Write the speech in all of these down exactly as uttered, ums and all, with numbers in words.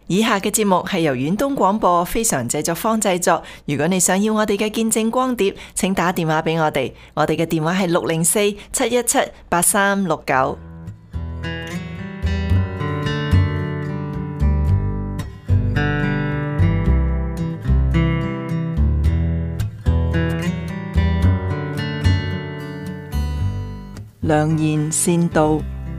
以下嘅節目係由遠東廣播非常製作坊製作。如果你想要我哋嘅見證光碟，請打電話俾我哋，我哋嘅電話係六零四七一七八三六九。良言善道。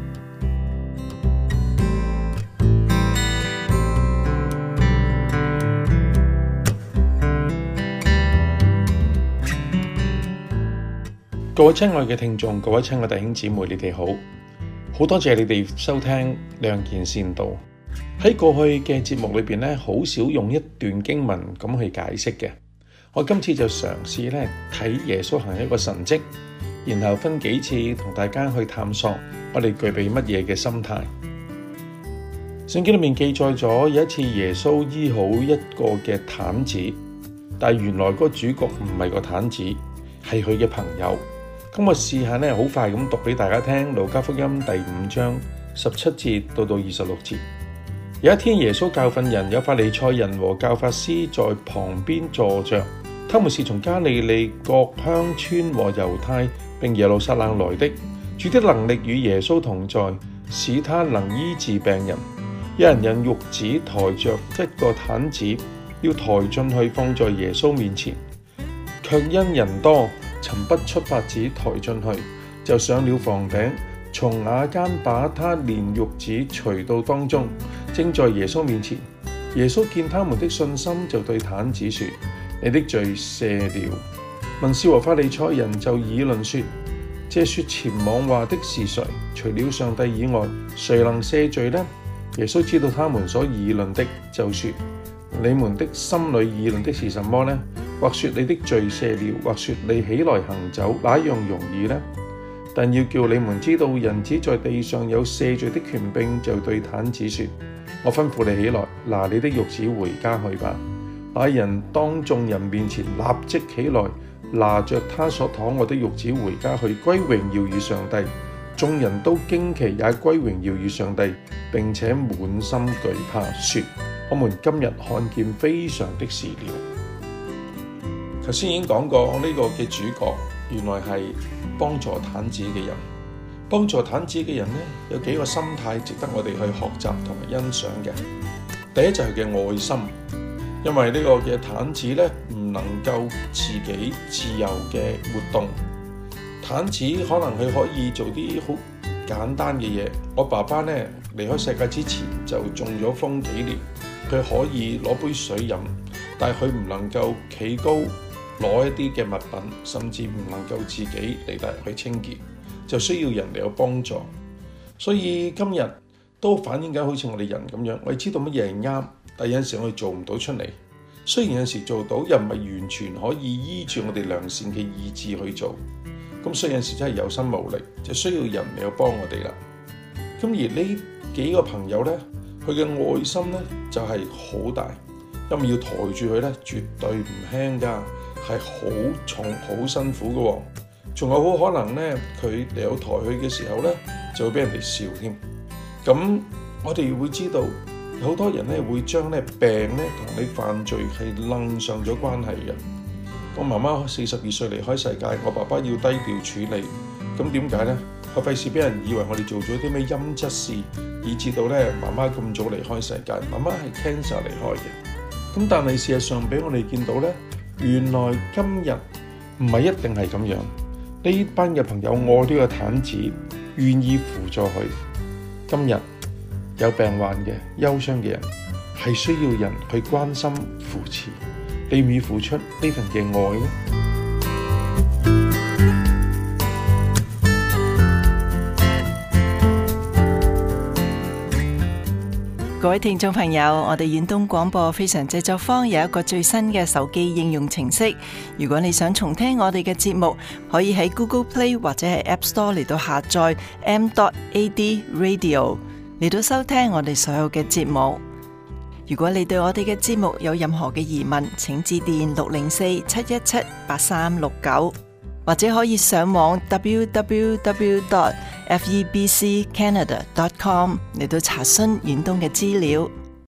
各位親愛嘅聽眾，各位親愛弟兄姊妹，你哋好，好多謝你哋收聽良言善道。喺過去嘅節目裏邊咧，好少用一段經文咁去解釋嘅。我今次就嘗試咧睇耶穌行一個神蹟，然後分幾次同大家去探索我哋具備乜嘢嘅心態。聖經裏面記載咗有一次耶穌醫好一個嘅癱子，但係原來嗰個主角唔係個癱子，係佢嘅朋友。咁我試下咧，好快咁讀俾大家聽。路加福音第五章十七節到到二十六節。有一天耶穌教訓人，有法利賽人和教法師在旁邊坐着，他們是從加利利各鄉村和猶太並耶路撒冷來的。主的能力與耶穌同在，使他能醫治病人。有人引褥子抬着一個癱子，要抬進去放在耶穌面前，卻因人多，尋不出法子抬進去，就上了房頂，從瓦間把他連褥子除到當中，正在耶穌面前。耶穌見他們的信心，就對癱子說：你的罪赦了。文士和法利賽人就議論說：這說僭妄話的是誰？除了上帝以外，誰能赦罪呢？耶穌知道他們所議論的，就說：你們的心裏議論的是什麼呢？或說你的罪赦了，或說你起來行走，哪樣容易呢？但要叫你們知道，人子在地上有赦罪的權柄，就對癱子說：我吩咐你起來，拿你的褥子回家去吧。那人當眾人面前立即起來，拿着他所躺臥的褥子回家去，歸榮耀與上帝。眾人都驚奇，也歸榮耀與上帝，並且滿心懼怕，說：我們今日看見非常的事了。頭先已經講過，呢個嘅主角原來係幫助癱子嘅人。幫助癱子嘅人呢，有幾個心態值得我哋去學習同埋欣賞嘅。第一就係嘅愛心，因為呢個嘅癱子呢，唔能夠自己自由嘅活動。癱子可能佢可以做啲好簡單嘅嘢。我爸爸呢，離開世界之前就中咗風幾年，佢可以攞杯水飲，但係佢唔能夠企高攞一啲嘅物品，甚至唔能夠自己嚟得去清潔，就需要人嚟有幫助。所以今日都反映緊好似我哋人咁樣，我哋知道乜嘢係啱，但有陣時我哋做唔到出嚟。雖然有陣時做到，又唔係完全可以依住我哋良善嘅意志去做。咁所以有陣時真係有心無力，就需要人嚟有幫我哋啦。咁而呢幾個朋友呢，佢嘅愛心呢就係好大，因為要抬住佢呢，絕對唔輕㗎。係好重好辛苦嘅喎，仲有好可能咧，佢嚟到抬佢嘅時候咧，就會俾人哋笑添。咁我哋會知道，有好多人咧會將咧病咧同你犯罪係楞上咗關係嘅。我媽媽四十二歲離開世界，我爸爸要低調處理，咁點解咧？我費事俾人以為我哋做咗啲咩陰質事，以至到咧媽媽咁早離開世界。媽媽係 cancer 離開嘅，咁但係事實上俾我哋見到咧。原來今日唔係一定係咁樣，呢班嘅朋友愛呢個癱子，願意輔助佢。今日有病患嘅、憂傷嘅人，係需要人去關心、扶持。你願意付出呢份嘅愛呢？ 各位聽眾朋友，我哋遠東廣播非常製作坊有一個最新嘅手機應用程式。如果你想重聽我哋嘅節目，可以喺 Google Play 或者係 App Store 嚟到下載 m dot a d radio 嚟到收聽我哋所有嘅節目。如果你對我哋嘅節目有任何嘅疑問，請致電六零四七一七八三六九，或者可以上網 w w w dot f e b c canada dot com 嚟到查詢遠東嘅資料。